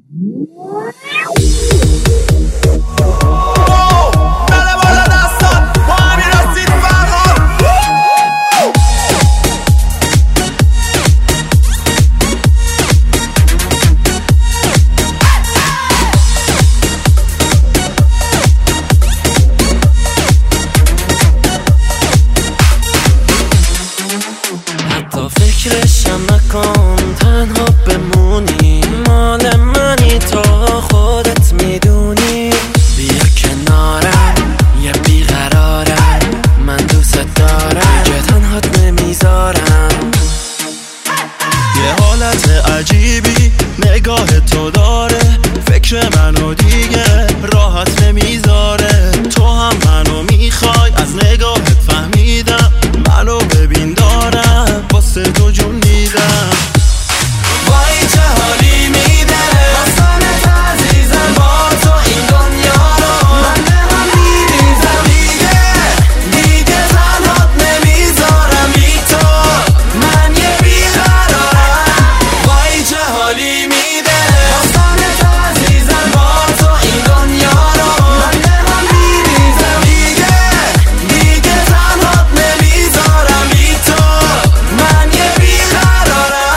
فکرشم نکن تنها بمونی، مال منی تو خودت میدونی. بیا کنارم یه بیقرارم، من دوست دارم که تنهات نمیذارم. یه حالت عجیبی نگاه تو داره، فکر منو دیگه راحت نمیذاره. تو هم منو میخوای، از نگاهت فهمیدم منو ببین دارم واسه تو جون میدم. وای چه حالی میده حسنت عزیزم، با تو این دنیا رو من به هم میریزم. دیگه تنهات نمیذارم، بی تو من یه بیقرارم. وای چه حالی میده حسنت عزیزم، با تو این دنیا رو من به هم میریزم. دیگه تنهات نمیذارم، بی تو من یه بیقرارم.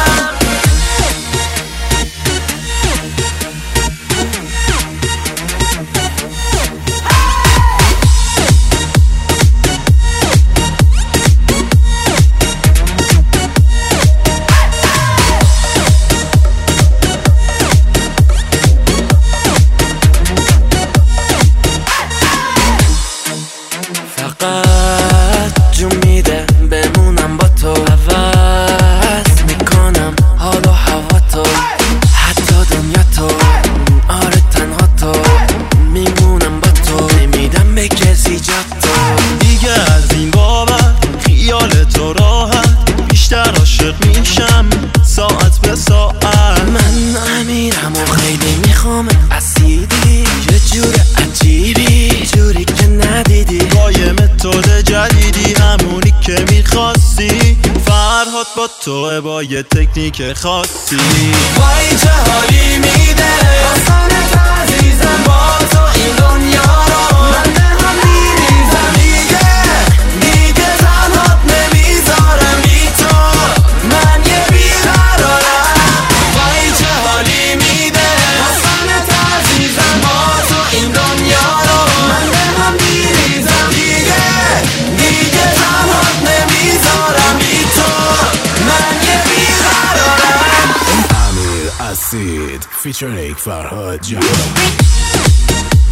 فقط جون میده بمونم با تو، عوض میکنم حال و هوا تو، حتی دنیا تو. آره تنها تو میمونم با تو، نمیدم به کسی جا تو. دیگه از این بابت خیال تو راحت، بیشتر عاشق میشم ساعت به ساعت. من امیرم و خیلی میخوام اسیدی، یه جور عجیبی، جوری که ندیدی. قایم متد جدیدی، همونی که میخواستی. فرهاد با تو با یه تکنیک خاصی. وای چه حالی میده حسنت عزیزم، با تو این دنیا رو من به هم میریزم. دیگه تنهات نمیذارم، بی تو من یه بیقرارم. وای چه حالی میده حسنت عزیزم، با تو این دنیا رو من به هم میریزم. دیگه تنهات نمیذارم، بی تو من یه بیقرارم. Amir Asid featuring Farhad Jahan.